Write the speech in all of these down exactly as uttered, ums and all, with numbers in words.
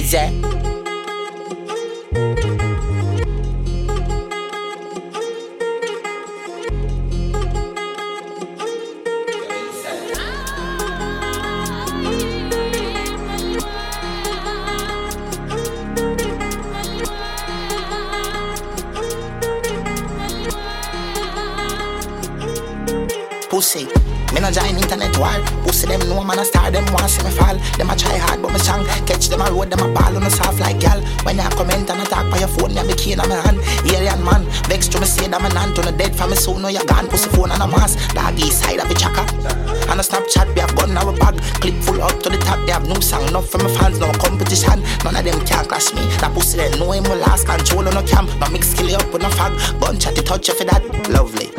Easy. Pussy, me no join internet war. Pussy them know man a star, them want see me fall. Them a try hard but me strong. Catch them a road, them a ball on a soft like gal. When you comment and attack by your phone, me a be key in my hand. Alien man, vex to me say that me nan to no dead for me soon. No you gone, pussy phone and a mask. Doggy side of the chaka. And a Snapchat, we have gun in our bag. Clip full up to the top, they have new song. Enough for my fans, no competition. None of them can clash me. That pussy they know him will last control on no cam. No mix kill up with no fag. Gun chat, the touch you for that. Lovely.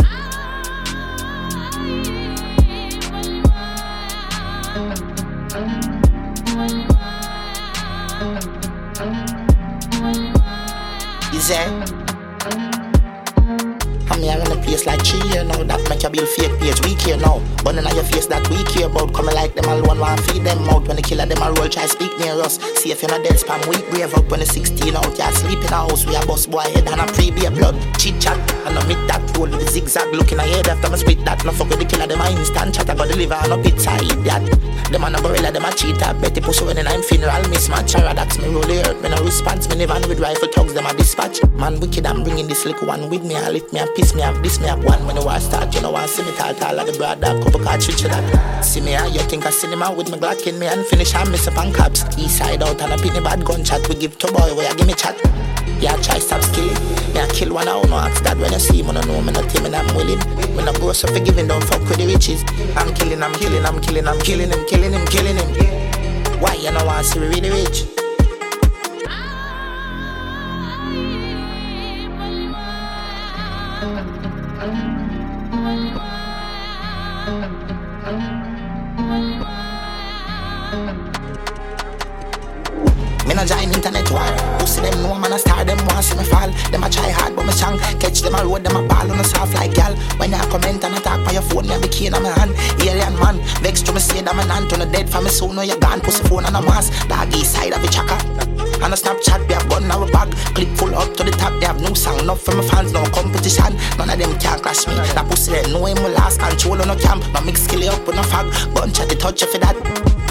Easy. I'm here in a place like three year now. That make you build fake page weak here now. Burning on your face that we care about. Coming like them alone, want feed them out. When the killer them a roll, try speak near us. See if you're not dead, spam weak, brave up. When the sixteen out, you sleep in a house. We a boss boy head and a pre-beer blood. Chit chat, and I meet that roll with the zigzag. Looking ahead after my spit that. No fuck with the killer, them a instant chat. I got deliver on a pizza, eat that. Them a no gorilla, them a cheater. Betty pussy when I'm funeral, mismatch. Paradox, me roll the earth, me no response. Me never with rifle thugs, them a dispatch. Man wicked, I'm bringing this little one with me. I lift me, I piss me, I this me, I one. When the war start, you know I see me tall, tall like the broad dog. Couple cartridge that. See me, you think I cinema with my Glock in me and finish and miss up on caps. East side out and a penny bad gunshot. We give to boy where you give me chat. Yeah, try stop skilling. Me I kill one out, no ask that when you see me, no know me, no team and I'm willing. Me no bro so forgiving, don't fuck with the riches. I'm killing, I'm killing, I'm killing, I'm killing him, killing him, killing him. Why you know I see we really rich? Me no join internet war. Pussy them know man a star, them want see me fall. Them a try hard but me strong. Catch them a road, them a ball on a soft like gal. When you comment and attack by your phone, me a be key in my hand. Alien man, vex to me say that me nan to no dead for me soon. No you gone, pussy phone and a mask. Doggy side of the chaka. And a Snapchat, we have gun in our bag. Clip full up to the top, they have new song. Enough for my fans, no competition. None of them can clash me. That pussy they know him will last control on no cam. No mix kill up with no fag. Gun chat, the touch you for that.